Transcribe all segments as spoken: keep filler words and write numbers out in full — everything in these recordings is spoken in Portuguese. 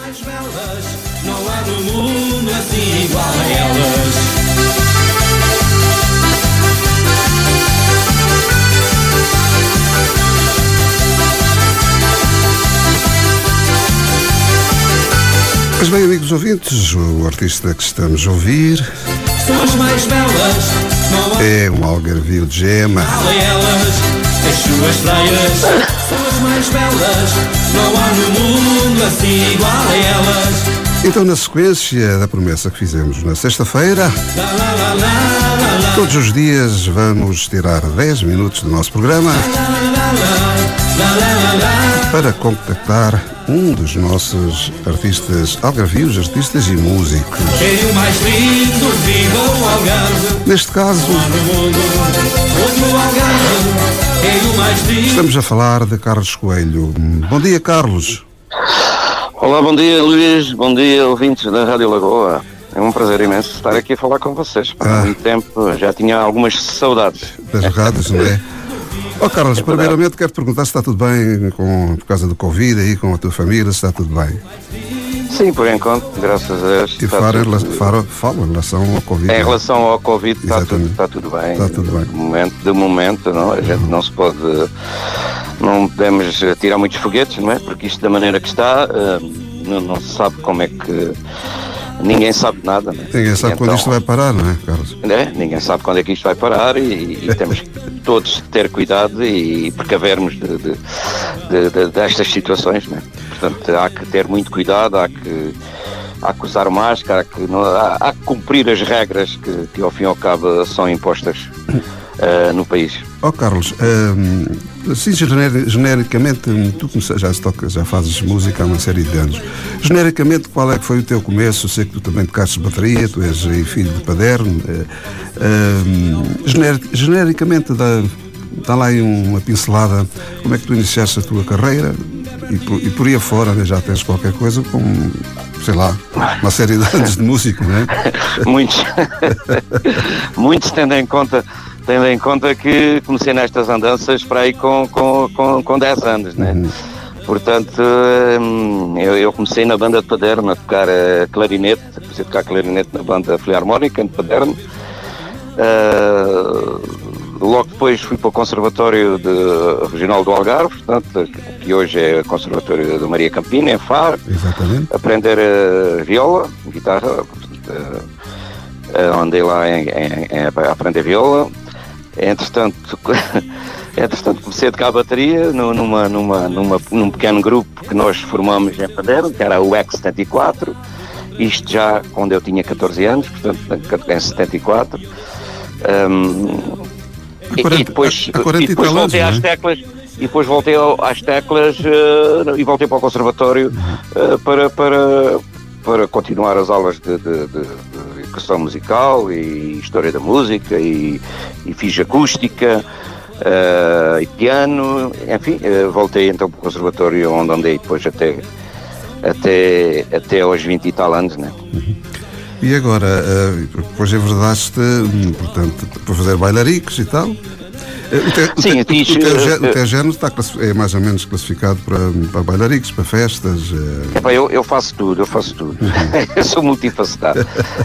mais belas, não há no mundo assim igual a elas. Mas bem, amigos ouvintes, o artista que estamos a ouvir São as mais belas, não há é um algarvio de gema. igual a elas. As suas praias são as mais belas, não há no mundo assim igual a elas. Então, na sequência da promessa que fizemos na sexta-feira, Lá, lá, lá, lá, lá, lá. todos os dias vamos tirar dez minutos do nosso programa para contactar um dos nossos artistas algarvios, artistas e músicos. É o mais lindo, viva o Algarve. Neste caso, Não há no mundo outro Algarve. É o mais lindo. estamos a falar de Carlos Coelho. Bom dia, Carlos. Olá, bom dia Luís, bom dia ouvintes da Rádio Lagoa. É um prazer imenso estar aqui a falar com vocês. Há Ah. muito tempo, já tinha algumas saudades. Das rádios, não é? Ó Carlos, primeiramente quero te perguntar se está tudo bem com, por causa do Covid aí, com a tua família, se está tudo bem. Sim, por enquanto, graças a Deus. E está fala em, tudo- rela- fala, fala em relação ao Covid. Em relação ao Covid, está tudo, Exatamente. está tudo bem. Está tudo bem. De momento, de momento não, a gente não se pode, não podemos eh, tirar muitos foguetes, não é? Porque isto da maneira que está, eh, não, não se sabe como é que, ninguém sabe nada, não é? Ninguém sabe quando Então, isto vai parar, não é, Carlos? né? Ninguém sabe quando é que isto vai parar e, e temos que todos ter cuidado e precavermos de, de, de, de, destas situações, né? Portanto, há que ter muito cuidado, há que, há que usar máscara, há que, não, há, há que cumprir as regras que, que ao fim e ao cabo são impostas uh, no país. Ó Carlos, hum, assim gener- genericamente, tu começa- já, toca, já fazes música há uma série de anos. Genericamente, qual é que foi o teu começo? Eu sei que tu também tocaste bateria, tu és aí filho de paderno. eh, hum, gener- genericamente, dá, dá lá aí uma pincelada, como é que tu iniciaste a tua carreira e por, e por aí afora, né, já tens qualquer coisa com, sei lá, uma série de anos de músico, não é? Muitos, muitos tendo em conta, tendo em conta que comecei nestas andanças para aí com, com, com, com dez anos, né? Uhum. Portanto, hum, eu, eu comecei na banda de Paderno a tocar eh, clarinete, comecei a tocar clarinete na banda Filarmónica de Paderno. Ah, logo depois fui para o Conservatório de, Regional do Algarve, portanto, que, que hoje é o Conservatório da Maria Campina, em Faro, Exatamente. aprender eh, viola, guitarra, portanto, eh, andei lá em, em, em a aprender viola. Entretanto, entretanto comecei a tocar bateria no- numa, numa, numa, num pequeno grupo que nós formamos em Paderno, que era o X setenta e quatro, isto já quando eu tinha catorze anos, portanto em setenta e quatro. Um, Há quarenta- e depois, há quarenta e depois e tal voltei anos, às não é? teclas e depois voltei ao- às teclas eh, e voltei para o conservatório eh, para, para, para continuar as aulas de, de, de, de educação musical e história da música e, e fiz acústica eh, e piano, enfim, eh, voltei então para o conservatório onde andei depois até, até, até aos vinte e tal anos, né? E agora, eh, depois enverdaste, hum, portanto, para fazer bailaricos e tal. Eh, O teu, o Sim, teu- eu fiz, o teu gé- eh, o teu género está classi- é mais ou menos classificado para, para bailaricos, para festas. eh, Epá, eu, eu faço tudo, eu faço tudo. Eu sou multifacetado.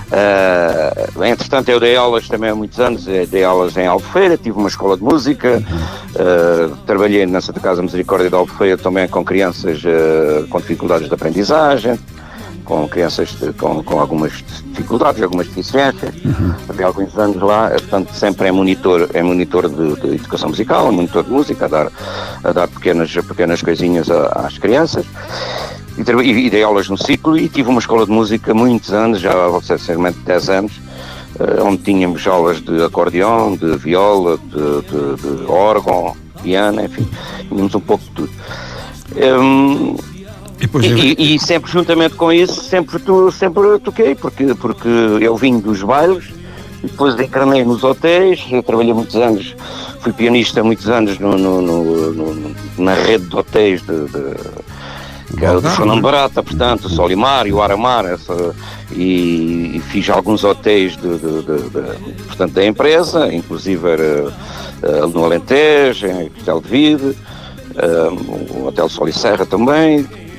Uh, entretanto, eu dei aulas também há muitos anos, eh, dei aulas em Albufeira, tive uma escola de música, uh, trabalhei na Santa Casa Misericórdia de Albufeira também com crianças uh, com dificuldades de aprendizagem, com crianças de- com, com algumas dificuldades, algumas deficiências. Havia alguns anos lá, eh, portanto, sempre em monitor, em monitor de, de educação musical, em monitor de música, a dar, a dar pequenas, pequenas coisinhas a- às crianças. E, tra- e, e dei aulas no ciclo e tive uma escola de música muitos anos, já há sinceramente dez anos, eh, onde tínhamos aulas de acordeão, de viola, de, de, de órgão, piano, enfim, tínhamos um pouco de tudo. Hum, e depois, e, e- e sempre juntamente com isso, sempre, tu, sempre toquei, porque, porque eu vim dos bailes, e depois encarnei nos hotéis, eu trabalhei muitos anos, fui pianista muitos anos no, no- no- no- na rede de hotéis de, de, que era do Fernando Barata, portanto, o Solimar e o Aramar, essa, e, e fiz alguns hotéis de, de- de- de- portanto, da empresa, inclusive era uh, no Alentejo, em Castelo de Vide, uh, o Hotel Sol e Serra também.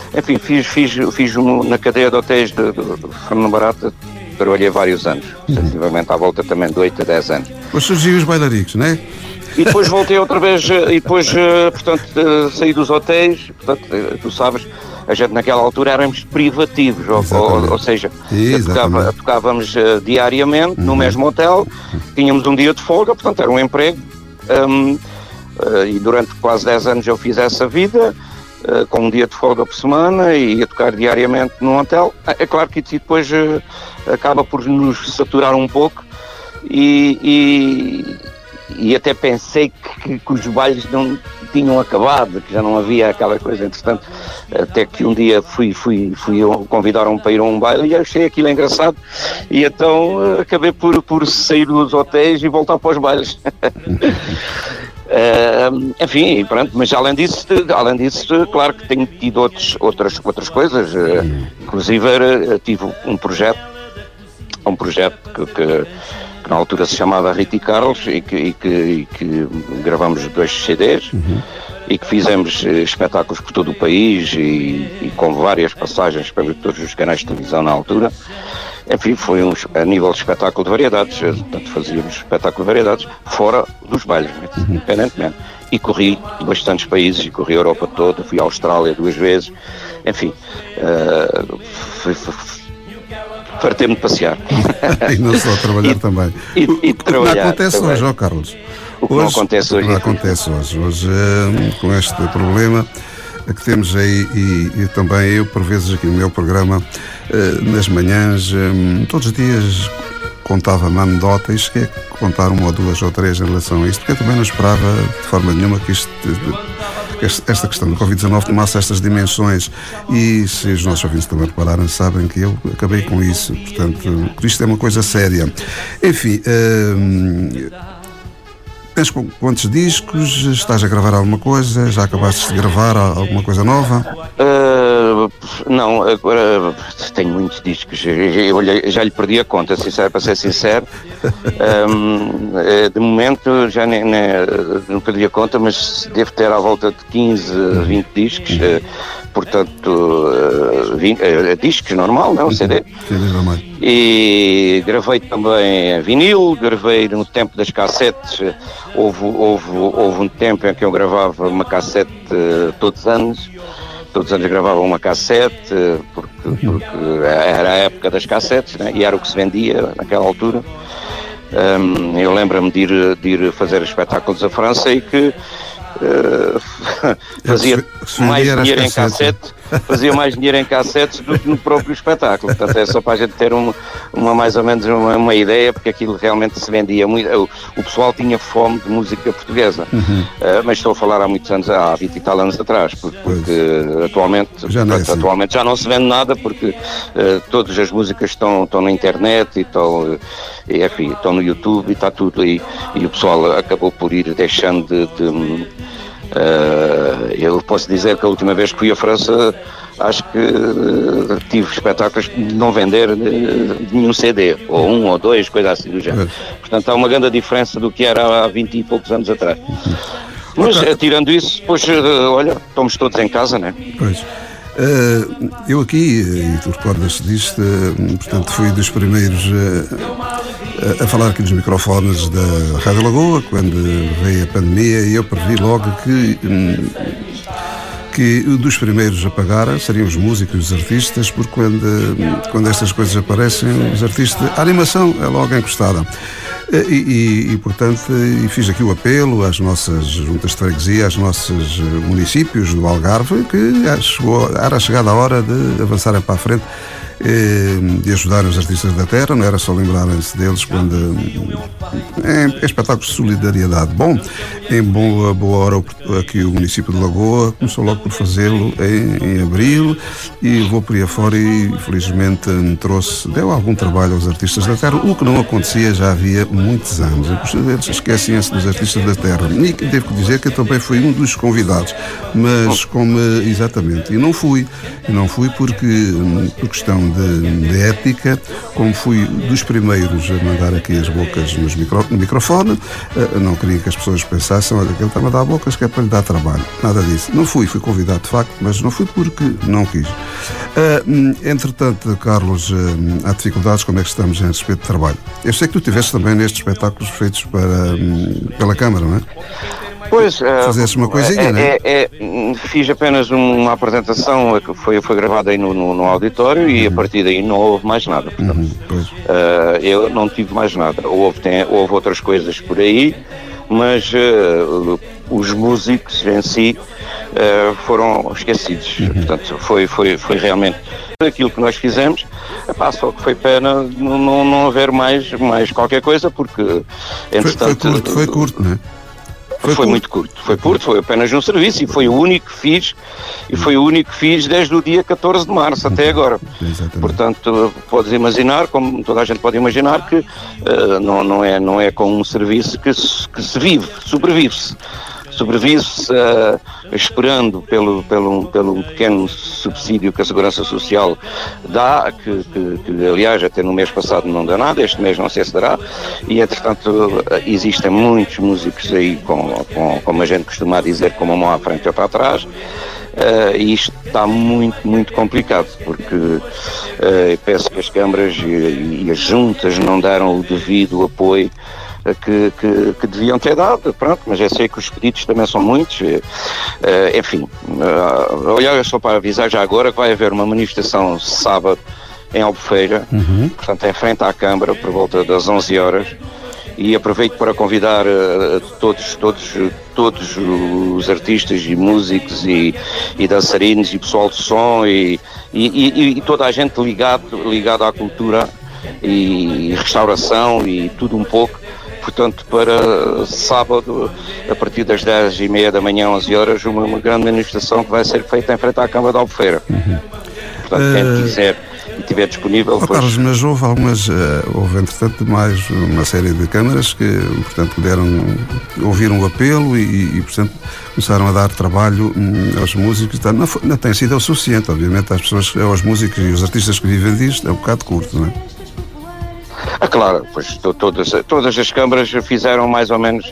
enfim, fiz, fiz, fiz um, na cadeia de hotéis de, de, de Fernando Barata, trabalhei vários anos, sensivelmente à volta também de oito a dez anos. Depois surgiu os bailaricos, não é? E depois voltei outra vez, e depois, portanto, saí dos hotéis, portanto, tu sabes, a gente naquela altura éramos privativos, ou, ou, ou seja, tocava, tocávamos uh, diariamente uhum. no mesmo hotel, tínhamos um dia de folga, portanto era um emprego, um, uh, e durante quase dez anos eu fiz essa vida, uh, com um dia de folga por semana, e ia tocar diariamente num hotel. É claro que depois uh, acaba por nos saturar um pouco, e... e E até pensei que, que os bailes não tinham acabado, que já não havia aquela coisa. Entretanto, até que um dia fui, fui, fui convidar-me para ir a um baile e achei aquilo engraçado. E então acabei por, por sair dos hotéis e voltar para os bailes. Uh, enfim, pronto, mas além disso, além disso, claro que tenho tido outros, outras, outras coisas. Uh, inclusive, uh, tive um projeto, um projeto que... que na altura se chamava Rita e Carlos, e que, e que, e que gravamos dois C Ds uhum. e que fizemos espetáculos por todo o país e, e com várias passagens para todos os canais de televisão na altura. Enfim, foi um, a nível de espetáculo de variedades, portanto fazíamos espetáculo de variedades fora dos bailes, uhum. independentemente. E corri bastantes países, e corri a Europa toda, fui à Austrália duas vezes, enfim, uh, fui, fui, fartei-me de passear. E não só trabalhar e, também. E, e o que não acontece também. hoje, ó Carlos? O que hoje, não acontece hoje. O que não acontece hoje. Hoje, uh, com este problema que temos aí, e, e também eu, por vezes, aqui no meu programa, uh, nas manhãs, um, todos os dias contava-me a anedota e cheguei a contar uma ou duas ou três em relação a isto, porque eu também não esperava de forma nenhuma que isto... De, esta questão do covid dezanove tomasse estas dimensões, e se os nossos ouvintes também repararem, sabem que eu acabei com isso, portanto, isto é uma coisa séria. Enfim, hum, tens quantos discos? Estás a gravar alguma coisa? Já acabaste de gravar alguma coisa nova? Uh, não, agora tenho muitos discos, eu, eu já lhe perdi a conta, sincero, para ser sincero. um, de momento já nem, nem, não perdi a conta, mas devo ter à volta de quinze, vinte discos, uh, portanto, uh, vinte, uh, discos normal, não, C D. E gravei também vinil, gravei no tempo das cassetes, houve, houve, houve um tempo em que eu gravava uma cassete uh, todos os anos. Todos os anos gravava uma cassete, porque, porque era a época das cassetes, né? E era o que se vendia naquela altura. Um, eu lembro-me de ir, de ir fazer espetáculos à França e que uh, fazia mais dinheiro em cassete, fazia mais dinheiro em cassetes do que no próprio espetáculo. Portanto, é só para a gente ter um, uma, mais ou menos uma, uma ideia, porque aquilo realmente se vendia muito. O, o pessoal tinha fome de música portuguesa, uhum. uh, mas estou a falar há muitos anos, há vinte e tal anos atrás, porque, porque atualmente, já não, portanto, é assim. atualmente já não se vende nada, porque uh, todas as músicas estão, estão na internet e estão, uh, e, enfim, estão no YouTube e está tudo aí, e o pessoal acabou por ir deixando de... de Uh, eu posso dizer que a última vez que fui à França, acho que uh, tive espetáculos de não vender uh, nenhum C D, ou um ou dois, coisa assim do género. É. Portanto, há uma grande diferença do que era há vinte e poucos anos atrás. Uhum. Mas, okay. uh, tirando isso, depois, uh, olha, estamos todos em casa, né? Pois. Uh, eu aqui, e tu recordas disto, uh, portanto, fui dos primeiros uh, a falar aqui nos microfones da Rádio Lagoa, quando veio a pandemia, e eu previ logo que, um, que dos primeiros a pagar seriam os músicos e os artistas, porque quando, quando estas coisas aparecem, os artistas, a animação é logo encostada. E, e, e, portanto, e fiz aqui o apelo às nossas juntas de freguesia, aos nossos municípios do Algarve, que chegou, era chegada a hora de avançarem para a frente, de ajudar os artistas da terra, não era só lembrarem-se deles quando em, em espetáculos de solidariedade. Bom, em boa, boa hora aqui o município de Lagoa começou logo por fazê-lo em, em abril, e vou por aí afora, e felizmente me trouxe, deu algum trabalho aos artistas da terra, o que não acontecia já havia muitos anos. Eles esquecem-se dos artistas da terra, e devo dizer que eu também fui um dos convidados, mas como exatamente, e não fui, e não fui porque por questão de, de ética, como fui dos primeiros a mandar aqui as bocas nos micro, no microfone, uh, não queria que as pessoas pensassem, olha, que ele está a dar bocas que é para lhe dar trabalho. Nada disso. Não fui, fui convidado de facto, mas não fui porque não quis. Uh, entretanto, Carlos, uh, há dificuldades, como é que estamos em respeito de trabalho? Eu sei que tu estiveste também nestes espetáculos feitos para, um, pela Câmara, não é? Pois, fazeste uma coisinha, é, não é? é, é? Fiz apenas uma apresentação que foi, foi gravada aí no, no, no auditório e uhum. a partir daí não houve mais nada. Portanto, uhum, uh, eu não tive mais nada. Houve, tem, houve outras coisas por aí, mas uh, os músicos em si uh, foram esquecidos. Uhum. Portanto, foi, foi, foi realmente aquilo que nós fizemos. Epá, só que foi pena não, não, não haver mais, mais qualquer coisa, porque entretanto... Foi, foi curto, foi curto, não é? Foi, foi muito curto, foi curto, foi apenas um serviço e foi o único que fiz, e foi o único que fiz desde o dia catorze de março até agora. Exatamente. Portanto, podes imaginar, como toda a gente pode imaginar, que uh, não, não, é, não é com um serviço que se, que se vive, sobrevive-se. Sobrevive-se uh, esperando pelo, pelo, pelo pequeno subsídio que a Segurança Social dá, que, que, que aliás até no mês passado não dá nada, este mês não sei se dará, e entretanto existem muitos músicos aí, com, com, como a gente costuma dizer, com uma mão à frente e outra atrás, uh, e isto está muito, muito complicado, porque uh, penso que as câmaras e, e as juntas não deram o devido apoio Que, que, que deviam ter dado, pronto, mas eu sei que os pedidos também são muitos, uh, enfim, uh, olha, só para avisar já agora que vai haver uma manifestação sábado em Albufeira, uhum. portanto em frente à Câmara, por volta das onze horas, e aproveito para convidar uh, todos, todos, todos os artistas e músicos e, e dançarinos e pessoal de som e, e, e, e toda a gente ligado, ligado à cultura e restauração e tudo um pouco. Portanto, para sábado, a partir das dez e meia da manhã, onze horas, uma, uma grande manifestação que vai ser feita em frente à Câmara de Albufeira. Uhum. Portanto, quem uh... quiser e estiver disponível... Oh, depois... Carlos, mas houve algumas, uh, houve entretanto mais uma série de câmaras que, portanto, deram, ouviram o apelo e, e, portanto, começaram a dar trabalho um, aos músicos. Não, não tem sido o suficiente, obviamente, às pessoas, aos músicos e os artistas que vivem disto, é um bocado curto, não é? Ah, claro, pois todas, todas as câmaras fizeram mais ou menos,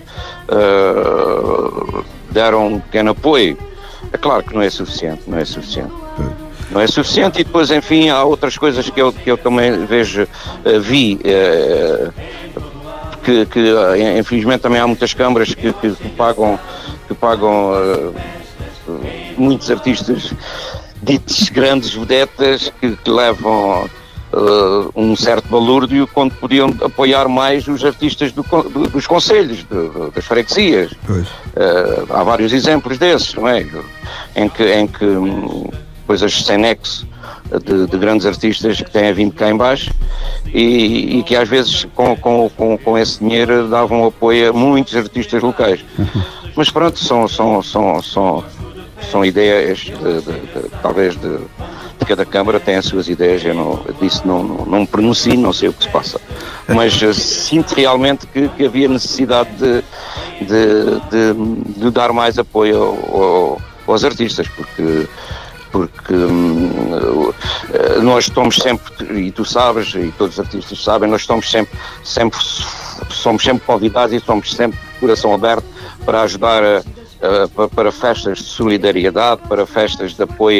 uh, deram um pequeno apoio. É claro que não é suficiente, não é suficiente. Não é suficiente e depois, enfim, há outras coisas que eu, que eu também vejo, uh, vi, uh, que, que uh, infelizmente também há muitas câmaras que, que, que pagam, que pagam uh, muitos artistas ditos grandes vedetas que, que levam... Uh, um certo balúrdio quando podiam apoiar mais os artistas do, do, dos concelhos, do, das freguesias. Uh, há vários exemplos desses, não é? Em que, em que um, coisas sem nexo de, de grandes artistas que têm vindo cá em baixo e, e que às vezes com, com, com, com esse dinheiro davam apoio a muitos artistas locais. Mas pronto, são, são, são, são, são ideias de, de, de, talvez de de cada Câmara tem as suas ideias, eu não, disso não, não, não me pronuncio, não sei o que se passa, mas uh, sinto realmente que, que havia necessidade de, de, de, de dar mais apoio ao, ao, aos artistas, porque, porque um, nós estamos sempre, e tu sabes, e todos os artistas sabem, nós estamos sempre, sempre, somos sempre convidados e somos sempre de coração aberto para ajudar a Uh, para, para festas de solidariedade, para festas de apoio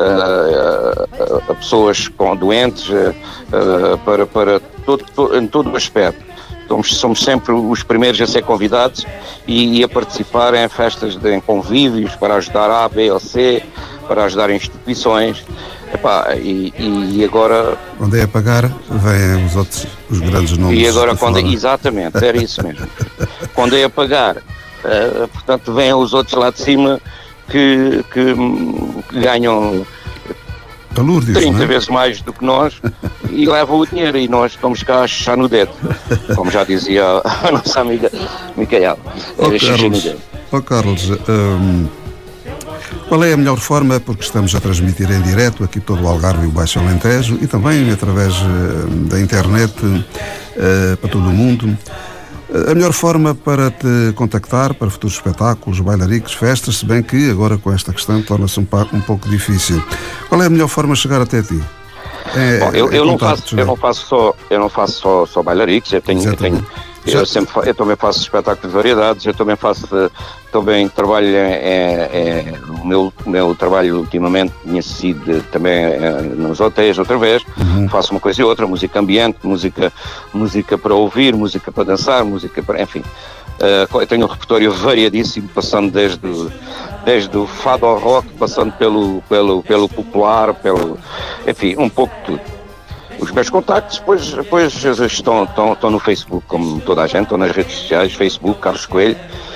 uh, uh, a pessoas com doentes, uh, uh, para, para todo, todo, em todo o aspecto. Somos, somos sempre os primeiros a ser convidados e, e a participar em festas, de, em convívios, para ajudar A, B ou C, para ajudar instituições. Epá, e, e agora... Quando é a pagar, vêm os outros, os grandes nomes. E agora, quando é, exatamente, era isso mesmo. Quando é a pagar... Uh, portanto, vêm os outros lá de cima que, que, que ganham Palúrdios, trinta não é? vezes mais do que nós e levam o dinheiro e nós estamos cá a chuchar no dedo, como já dizia a nossa amiga Micaela. Ó oh, Carlos, oh, Carlos um, qual é a melhor forma, porque estamos a transmitir em direto aqui todo o Algarve e o Baixo Alentejo e também através uh, da internet uh, para todo o mundo, a melhor forma para te contactar para futuros espetáculos, bailaricos, festas, se bem que agora com esta questão torna-se um, um pouco difícil. Qual é a melhor forma de chegar até ti? É, Bom, eu, é eu, não contactos, faço, não é? eu não faço só, eu não faço só, só bailaricos, eu tenho, eu tenho eu, sempre, fa- eu também faço espetáculos de variedades, eu também faço, eh, também trabalho, é, é, o meu, o meu trabalho ultimamente tinha sido também é, nos hotéis outra vez, uhum. Faço uma coisa e outra, música ambiente, música, música para ouvir, música para dançar, música para, enfim, uh, eu tenho um repertório variadíssimo, passando desde, desde o fado ao rock, passando pelo, pelo, pelo popular, pelo, enfim, um pouco de tudo. Os meus contactos depois, depois estão, estão, estão no Facebook, como toda a gente, estão nas redes sociais, Facebook, Carlos Coelho,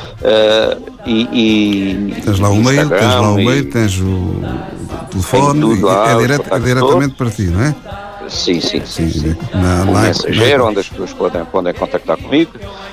uh, e, e tens lá o mail, tens lá o mail, tens o telefone, tudo lá, é, direto, é diretamente para ti, não é? Sim, sim, sim, sim, sim. Na, o na, mensageiro, na... onde as pessoas podem, podem contactar comigo.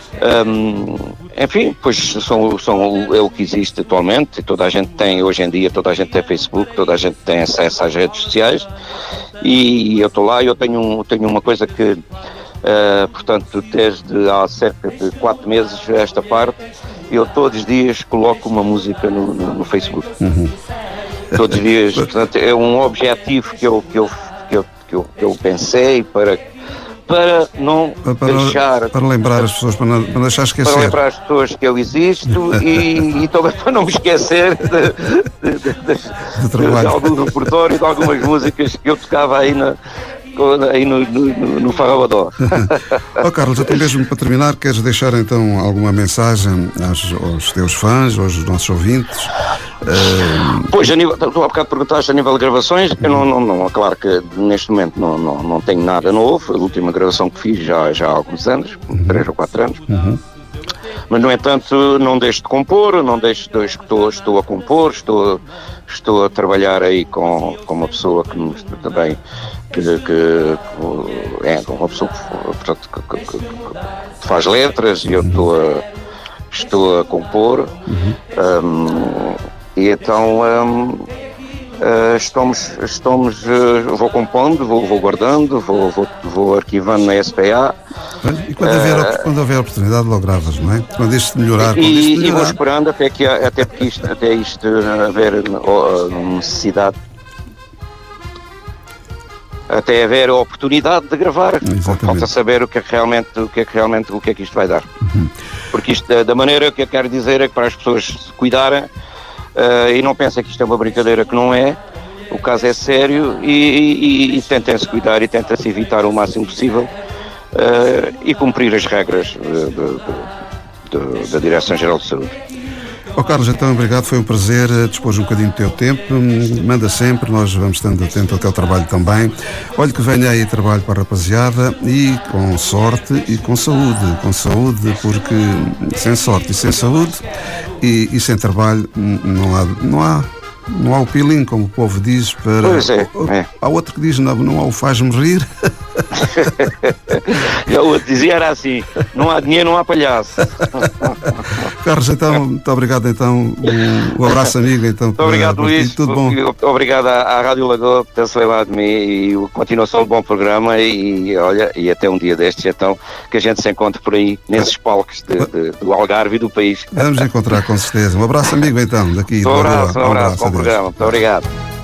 Um, enfim, pois são, são, é o que existe atualmente. Toda a gente tem, hoje em dia, toda a gente tem Facebook, toda a gente tem acesso às redes sociais. E eu estou lá e eu tenho, tenho uma coisa que, uh, portanto, desde há cerca de quatro meses a esta parte, eu todos os dias coloco uma música no, no, no Facebook. Uhum. Todos os dias, portanto, é um objetivo que eu, que eu, que eu, que eu, que eu pensei para, para não para, deixar... Para lembrar as pessoas, para não, para não deixar esquecer. Para lembrar as pessoas que eu existo e, e também para não me esquecer de, de, de, de, de, de algum repertório, de algumas músicas que eu tocava aí na... aí no, no, no Farrabadó. Oh, Carlos, até mesmo para terminar, queres deixar então alguma mensagem aos, aos teus fãs, aos nossos ouvintes? Uh... Pois, a nível, tu há bocado perguntaste a nível de gravações, eu não, não, não, claro que neste momento não, não, não tenho nada novo, a última gravação que fiz já, já há alguns anos, uhum. três ou quatro anos. Uhum. Mas, no entanto, não deixo de compor, não deixo de, estou, estou a compor, estou, estou a trabalhar aí com, com uma pessoa que me, também que, que é uma pessoa portanto, que, que, que faz letras e eu estou a, estou a compor. Uhum. Um, e então um, uh, estamos, estamos uh, vou compondo, vou, vou guardando, vou, vou, vou arquivando na S P A. E quando houver, uh, quando houver oportunidade, logo gravas, não é? Quando isto melhorar, e, quando isto melhorar. E vou esperando até, que, até, porque isto, até isto haver uh, necessidade, até haver a oportunidade de gravar. Exatamente. Falta saber o que é que realmente, o que é que realmente, o que é que isto vai dar. Uhum. Porque isto, da, da maneira que eu quero dizer é que para as pessoas se cuidarem uh, e não pensem que isto é uma brincadeira, que não é. O caso é sério e, e, e tentem-se cuidar e tentem-se evitar o máximo possível uh, e cumprir as regras de, de, de, da Direção-Geral de Saúde. Oh, Carlos, então obrigado, foi um prazer dispor um bocadinho do teu tempo, manda sempre, nós vamos estando atentos ao teu trabalho também. Olha que venha aí trabalho para a rapaziada e com sorte e com saúde, com saúde, porque sem sorte e sem saúde e, e sem trabalho não há, não há não há o pilim, como o povo diz, para... Pois é, é. Há outro que diz, não, não há o faz-me rir. Eu outro dizia era assim, não há dinheiro, não há palhaço. Carlos, então, muito obrigado, então, um, um abraço amigo, então. Muito obrigado, para, Luís, tudo bom. Obrigado à, à Rádio Lagoa por ter-se lembrado de mim e continuação de bom programa e, olha, e até um dia destes, então, que a gente se encontre por aí, nesses palcos de, de, do Algarve e do país. Vamos encontrar, com certeza. Um abraço amigo, então, daqui. Um abraço, um abraço, bom programa, muito obrigado.